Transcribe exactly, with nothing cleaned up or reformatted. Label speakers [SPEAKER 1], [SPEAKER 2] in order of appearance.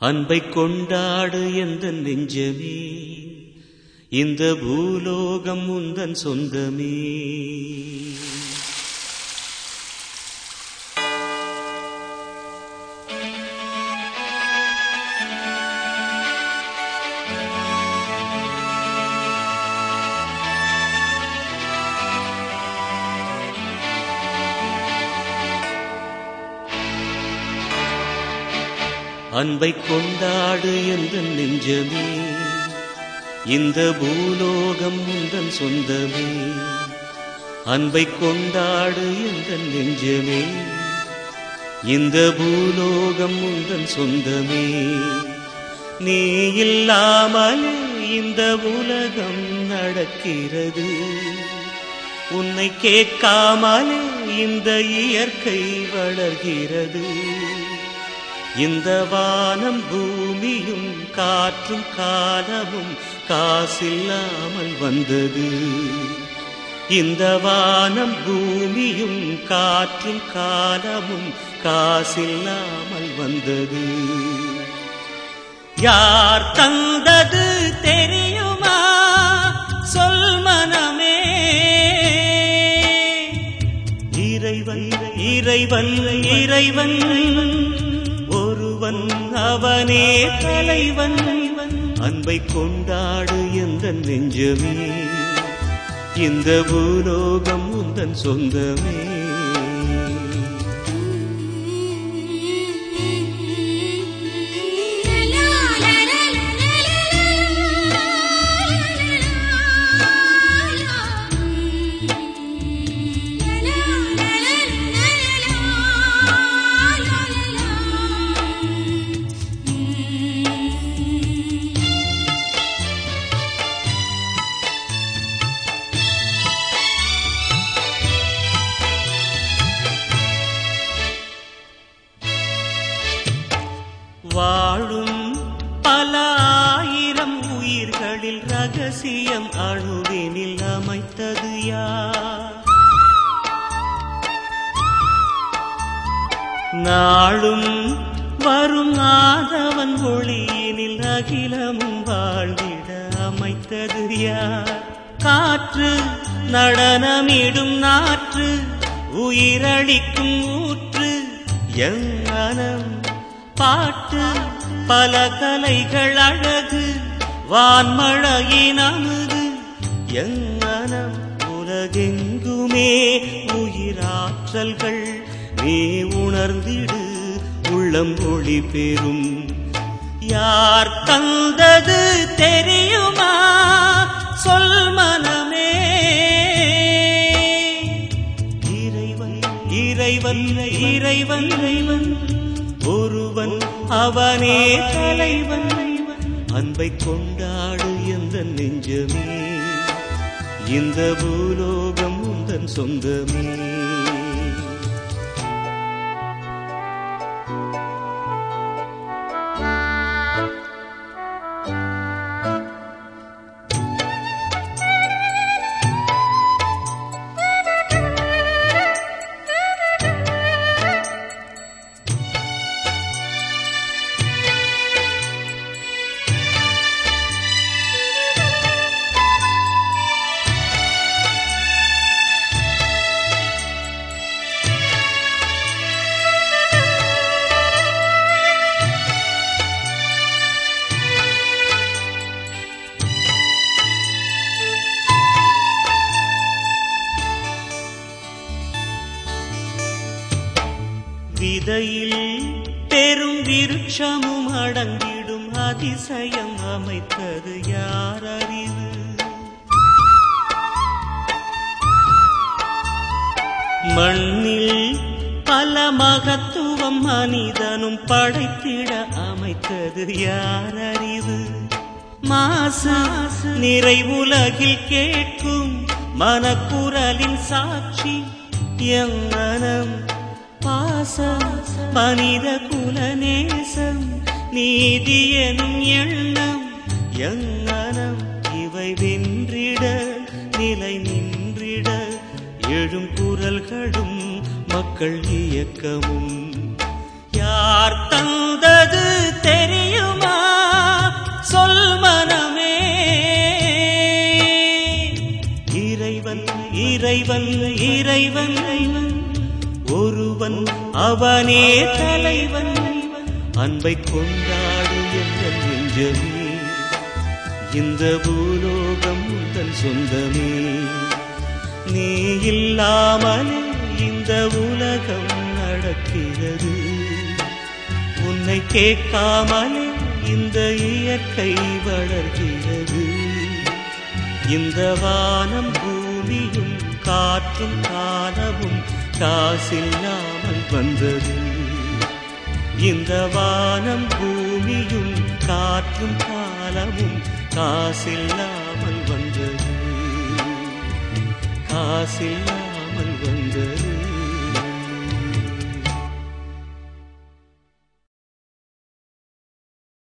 [SPEAKER 1] அன்பை கொண்டாடு எந்தன் நெஞ்சமே, இந்த பூலோகம் உந்தன் சொந்தமே. அன்பை கொண்டாடு எந்தன் நெஞ்சமே, இந்த பூலோகம் உந்தன் சொந்தமே. அன்பை கொண்டாடு எந்தன் நெஞ்சமே, இந்த பூலோகம் உந்தன் சொந்தமே. நீ இல்லாமல் இந்த உலகம் நடக்கிறது, உன்னை கேட்காமல் இந்த இயற்கை வளர்கிறது. இந்த வானம் பூமியும் காற்றும் காலமும் காசில்லாமல் வந்தது. இந்த வானம் பூமியும் காற்றும் காலமும் காசில்லாமல் வந்தது. யார் தந்தது தெரியுமா சொல் மனமே, இறைவன் இறைவன் இறைவன் ஒருவன், அவனே தலைவன். அன்பை கொண்டாடு எந்தன் நெஞ்சமே, இந்த பூலோகம் உந்தன் சொந்தமே. வாழும் பல ஆயிரம் உயிர்களில் ரகசியம் அணுவினில் அமைத்தது யார்? நாளும் வரும் ஆதவன் ஒளியினில் அகிலமும் வாழ்ந்திட அமைத்தது யார்? காற்று நடனமிடும் நாற்று, உயிரளிக்கும் ஊற்று என் மனம். பாட்டு பல கலைகள் அழகு, வான்மழையின் அமுது என் மனம். உலகெங்குமே உயிராற்றல்கள் நீ உணர்ந்திடு, உள்ளம் ஒளி பெறும். யார் தந்தது தெரியுமா சொல் மனமே, இறைவன் இறைவன் இறைவன் இறைவன் ஒருவன், அவனே தலைவன். அன்பை கொண்டாடு எந்தன் நெஞ்சமே, இந்த பூலோகம் உந்தன் சொந்தமே. விதையில் பெரும் விருட்சமும் அடங்கிடும் அதிசயம் அமைத்தது யார் அறிவு? மண்ணில் பல மகத்துவம் மனிதனும் படைத்திட அமைத்தது யார் அறிவு? மாசு நிறைவுலகில் கேட்கும் மனக்குரலின் சாட்சி என் மனம். பாசம் மனித குலநேசம் நீதி எனும் எண்ணம் என் மனம். இவை வென்றிட நிலை நின்றிட எழும் குரல்களும் மக்கள் இயக்கமும். யார் தந்தது தெரியும் அவனே தலைவன் அன்பை கொண்டாடு என்ற நெஞ்சமே இந்த பூலோகம் தன் சொந்தமே நீ இல்லாமலே இந்த உலகம் நடக்கிறது உன்னை கேட்காமலே இந்த இயற்கை வளர்கிறது இந்த வானம் பூமியும் காற்றும் காலமும் காசில்லாமல் வந்தது இந்த வானம் பூமியும் காற்றும் காலமும் காசில்லாமல் வந்தது காசில்லாமல் வந்தது